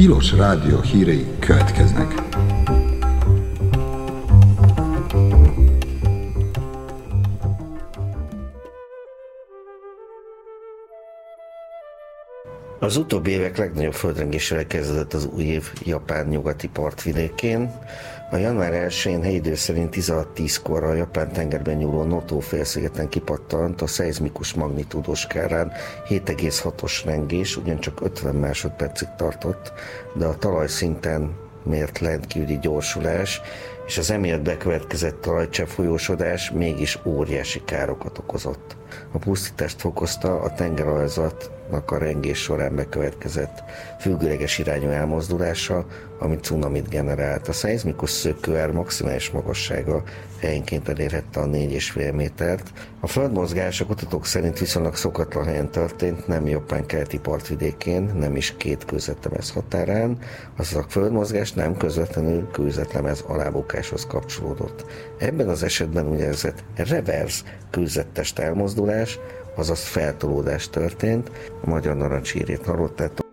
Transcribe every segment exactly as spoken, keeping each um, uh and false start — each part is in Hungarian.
Tilos Rádió hírei következnek. Az utóbbi évek legnagyobb földrengésével kezdődött az új év Japán nyugati partvidékén. A január elsején helyi idő szerint tizenhat tízkor a Japán tengerben nyúló Noto félszigeten kipattant a szeizmikus magnitúdós skálán hét egész hatos rengés, ugyancsak ötven másodpercig tartott, de a talajszinten mért rendkívüli gyorsulás és az emiatt bekövetkezett talajcsepp folyósodás mégis óriási károkat okozott. A pusztítást fokozta a tengeralazatnak a rengés során bekövetkezett függőleges irányú elmozdulása, ami cunamit generált. A szeizmikus szökőár maximális magassága helyenként elérhette a négy és fél métert. A földmozgás a kutatók szerint viszonylag szokatlan helyen történt, nem Japán keleti partvidékén, nem is két kőzetlemez határán, azaz a földmozgás nem közvetlenül kőzetlemez alábukáshoz kapcsolódott. Ebben az esetben úgynevezett reverse kőzettest elmozdulás, azaz feltolódás történt. A Magyar Narancs hírét hallottátok.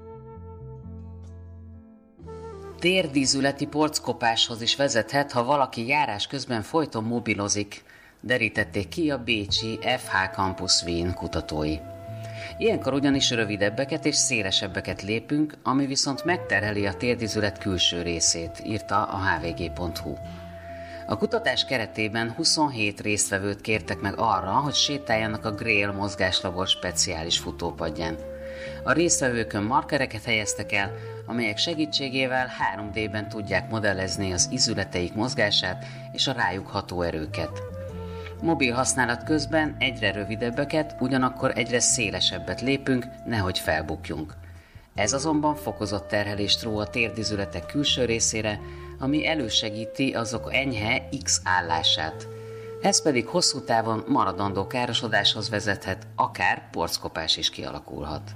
Térdízületi porckopáshoz is vezethet, ha valaki járás közben folyton mobilozik, derítették ki a bécsi ef há Campus Wien kutatói. Ilyenkor ugyanis rövidebbeket és szélesebbeket lépünk, ami viszont megterheli a térdízület külső részét, írta a há vé gé pont hú. A kutatás keretében huszonhét résztvevőt kértek meg arra, hogy sétáljanak a Grail mozgáslabor speciális futópadján. A résztvevőkön markereket helyeztek el, amelyek segítségével három dében tudják modellezni az izületeik mozgását és a rájuk ható erőket. Mobil használat közben egyre rövidebbeket, ugyanakkor egyre szélesebbet lépünk, nehogy felbukjunk. Ez azonban fokozott terhelést ró a térdizületek külső részére, ami elősegíti azok enyhe X állását. Ez pedig hosszú távon maradandó károsodáshoz vezethet, akár porckopás is kialakulhat.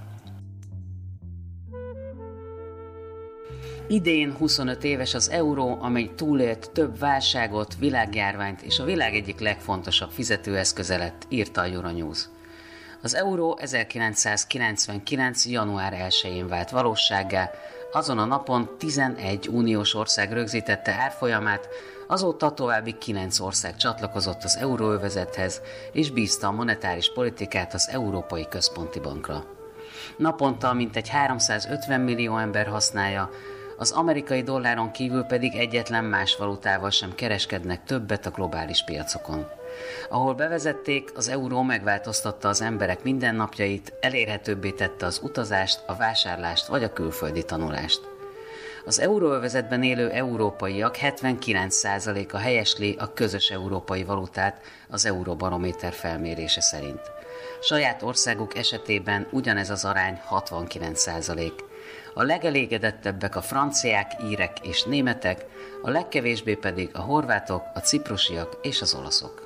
Idén huszonöt éves az euró, amely túlélt több válságot, világjárványt és a világ egyik legfontosabb fizetőeszköze lett, írta a Euronews. Az euró ezerkilencszázkilencvenkilenc. január elsején vált valósággá, azon a napon tizenegy uniós ország rögzítette árfolyamát, azóta további kilenc ország csatlakozott az euróövezethez, és bízta a monetáris politikát az Európai Központi Bankra. Naponta mintegy háromszázötven millió ember használja, az amerikai dolláron kívül pedig egyetlen más valutával sem kereskednek többet a globális piacokon. Ahol bevezették, az euró megváltoztatta az emberek mindennapjait, elérhetőbbé tette az utazást, a vásárlást vagy a külföldi tanulást. Az euróövezetben élő európaiak hetvenkilenc százaléka helyesli a közös európai valutát az Euróbarométer felmérése szerint. Saját országuk esetében ugyanez az arány hatvankilenc százalék. A legelégedettebbek a franciák, írek és németek, a legkevésbé pedig a horvátok, a ciprusiak és az olaszok.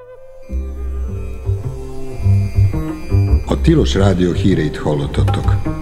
A Tilos Rádió híreit hallottatok.